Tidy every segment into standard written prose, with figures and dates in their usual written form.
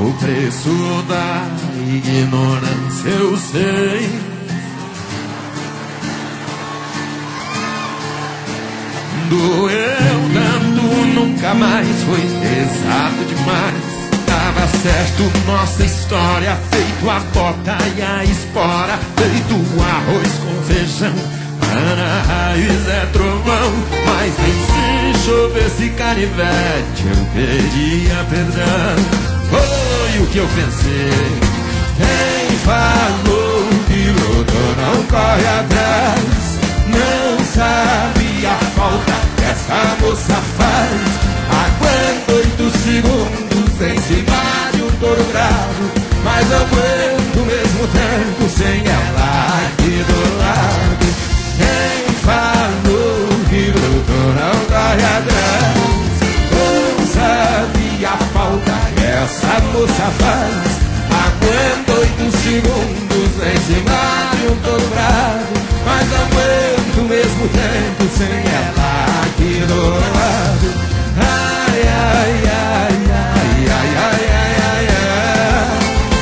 O preço da ignorância eu sei. Doeu tanto, nunca mais foi pesado demais. Tava certo, nossa história, feito a bota e a espora, feito arroz com feijão, para raiz é trovão. Mas nem se chovesse canivete eu pedia perdão. Foi o que eu pensei. Quem falou que brotou não corre atrás, não sabe a falta que essa moça faz. Aguento 8 segundos em cima de um touro bravo, mas aguento mesmo tempo sem ela aqui do lado. Quem falou que brotou não corre atrás, não sabe a falta que essa moça faz. Aguento 8 segundos em cima de um touro bravo, mas aguento mesmo tempo sem ela aqui do lado. Ai, ai, ai, ai, ai, ai, ai, ai, ai.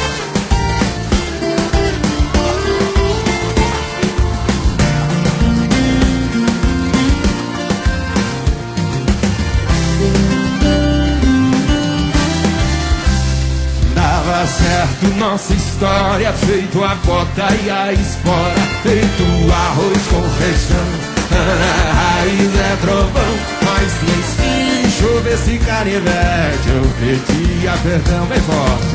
Dava certo nossa história, feito a bota e a espora, feito arroz com feijão, na raiz é trovão. Mas nem se chovesse canivete eu pedia perdão bem forte.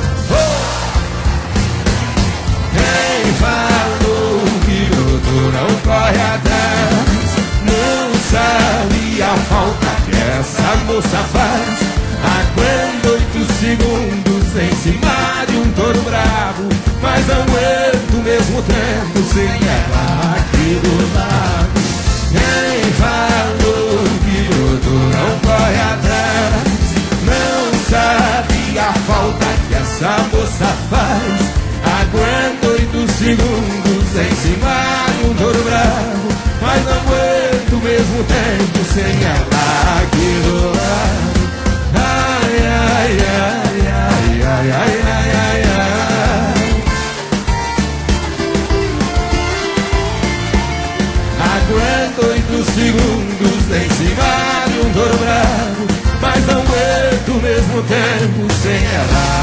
Quem falou que brotou não corre atrás, não sabe a falta que essa moça faz. Aguento 8 segundos em cima de um touro bravo, mas aguento mesmo tempo sem ela aqui do lado. Quem falou que brotou não corre atrás, não sabe a falta que essa moça faz. Aguento 8 segundos em cima de um touro bravo, mas não aguento mesmo tempo sem ela aqui do lado. Ai, ai, ai, ai, ai, ai, ai, ai, ai. Aguento 8 segundos em cima de um touro bravo, mas não aguento mesmo tempo sem ela